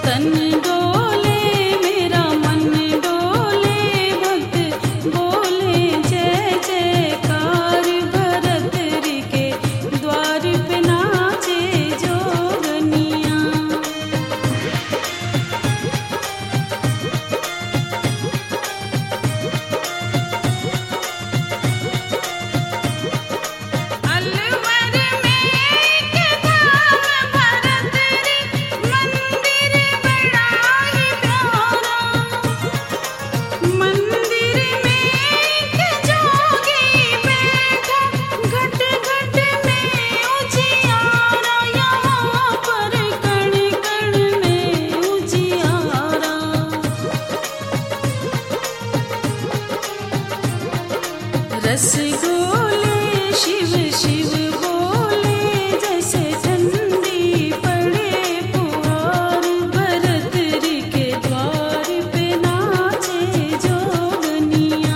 तन डोले मेरा मन डोले भक्त बोले जय जयकार भरत री के द्वार पे नाचे जोगनिया। अलवर में एक धाम भरत री मंदिर बड़ा ही प्यारा। मंदिर में एक जोगी बैठा घट घट में उजियारा। यहाँ पर कण कण में उजियारा। रसगोले शिव शिव बोले जैसे ठंडी पड़े पुआर भरत री के द्वार पे नाचे जोगनिया।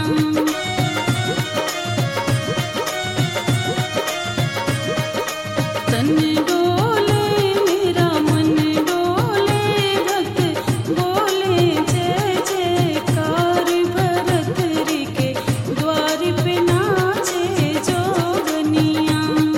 तन डोले मेरा मन डोले भक्त बोले जय जयकार भरत री के द्वार पे नाचे जोगनिया।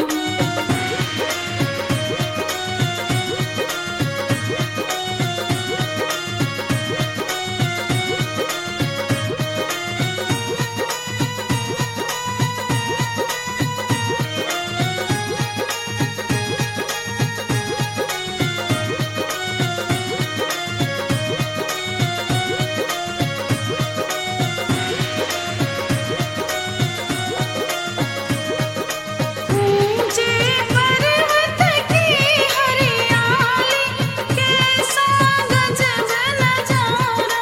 ऊंचे पर्वत की हरियाली कैसा गजब नजारा।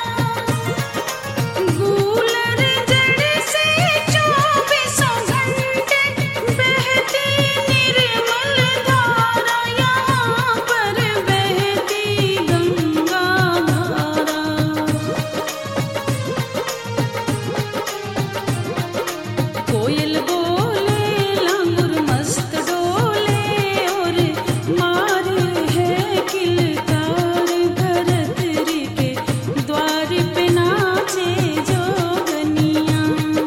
गूलर जड़ से 24 घंटे बहती निर्मल धारा। यहाँ पर बहती गंगा धारा। कोयल बोले लांगुर मस्त डोले और मारे है किलकार भरत री के द्वार पे नाचे जोगनिया।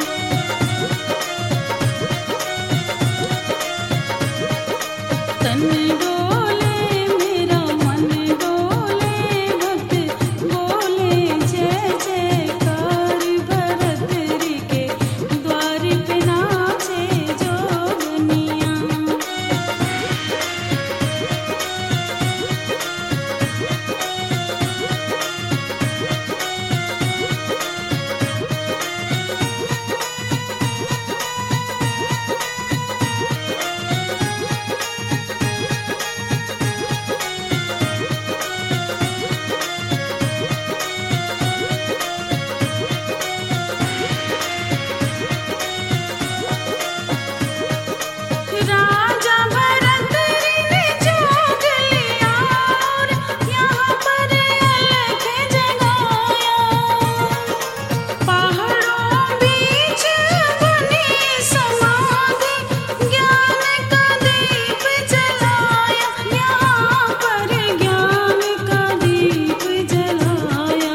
तन डोले मेरा मन डोले भक्त बोले जय जयकार भरत री के द्वार पे नाचे जोगनिया। राजा भरत री ने जोग लिया और यहाँ पर अलख जगाया। पहाड़ों बीच बनी समाधि ज्ञान का दीप जलाया। यहाँ पर ज्ञान का दीप जलाया।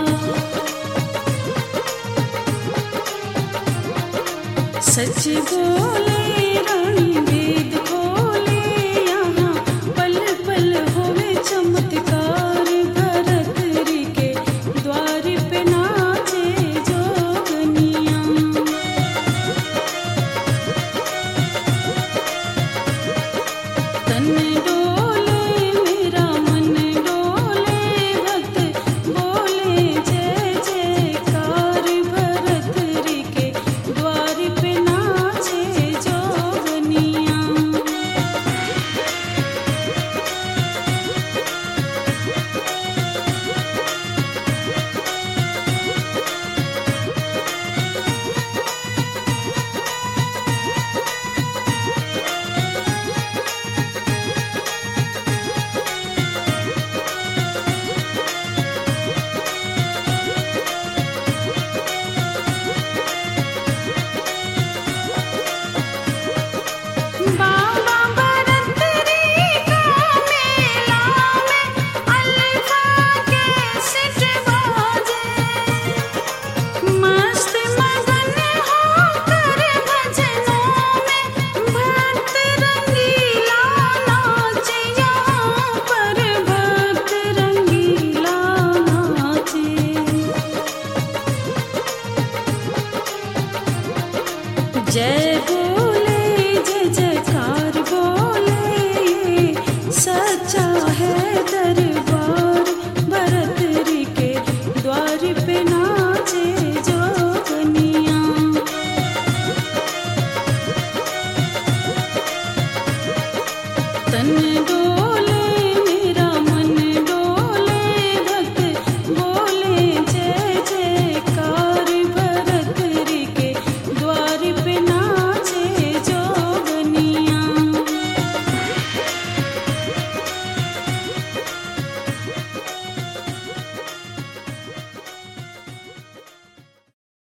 सच बोले रानी वेद खोले यहाँ पल पल होवे चमत्कार भरत री के द्वार पे नाचे जोगनिया। तन डोले मेरा मन डोले भक्त बोले जय जयकार भरत री के द्वार पे नाचे तन